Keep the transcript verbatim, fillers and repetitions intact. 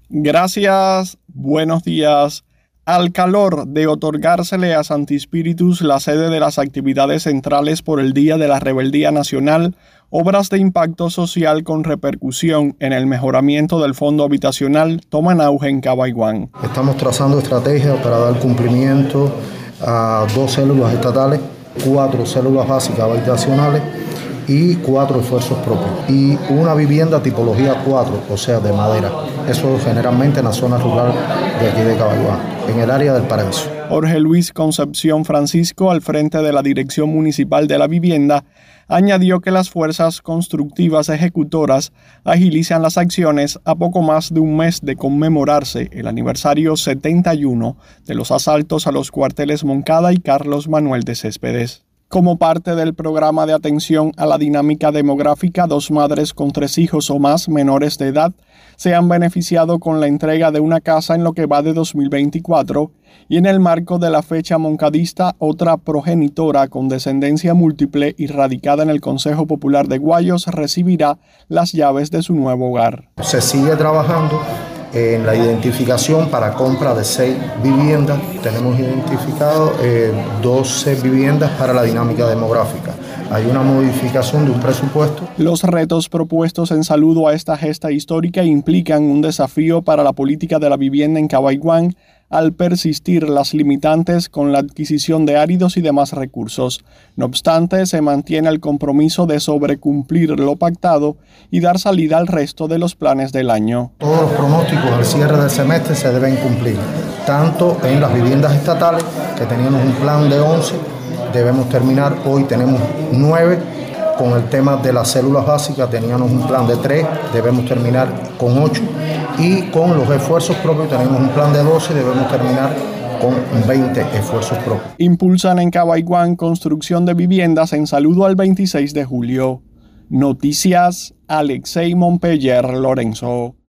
Gracias, buenos días. Al calor de otorgársele a Sancti Spíritus la sede de las actividades centrales por el Día de la Rebeldía Nacional, obras de impacto social con repercusión en el mejoramiento del fondo habitacional toman auge en Cabaiguán. Estamos trazando estrategias para dar cumplimiento a dos células estatales, cuatro células básicas habitacionales y cuatro esfuerzos propios. Y una vivienda tipología cuatro, o sea, de madera. Eso generalmente en la zona rural de aquí de Cabaiguán, en el área del Paraíso. Jorge Luis Concepción Francisco, al frente de la Dirección Municipal de la Vivienda, añadió que las fuerzas constructivas ejecutoras agilizan las acciones a poco más de un mes de conmemorarse el aniversario setenta y uno de los asaltos a los cuarteles Moncada y Carlos Manuel de Céspedes. Como parte del programa de atención a la dinámica demográfica, dos madres con tres hijos o más menores de edad se han beneficiado con la entrega de una casa en lo que va de dos mil veinticuatro y en el marco de la fecha moncadista, otra progenitora con descendencia múltiple y radicada en el Consejo Popular de Guayos recibirá las llaves de su nuevo hogar. Se sigue trabajando en la identificación para compra de seis viviendas. Tenemos identificado eh, doce viviendas para la dinámica demográfica. Hay una modificación de un presupuesto. Los retos propuestos en saludo a esta gesta histórica implican un desafío para la política de la vivienda en Cabaiguán al persistir las limitantes con la adquisición de áridos y demás recursos. No obstante, se mantiene el compromiso de sobrecumplir lo pactado y dar salida al resto de los planes del año. Todos los pronósticos al cierre del semestre se deben cumplir, tanto en las viviendas estatales, que teníamos un plan de once, debemos terminar, hoy tenemos nueve. Con el tema de las células básicas teníamos un plan de tres, debemos terminar con ocho. Y con los esfuerzos propios tenemos un plan de doce, debemos terminar con veinte esfuerzos propios. Impulsan en Cabaiguán construcción de viviendas en saludo al veintiséis de julio. Noticias, Alexei Montpeller Lorenzo.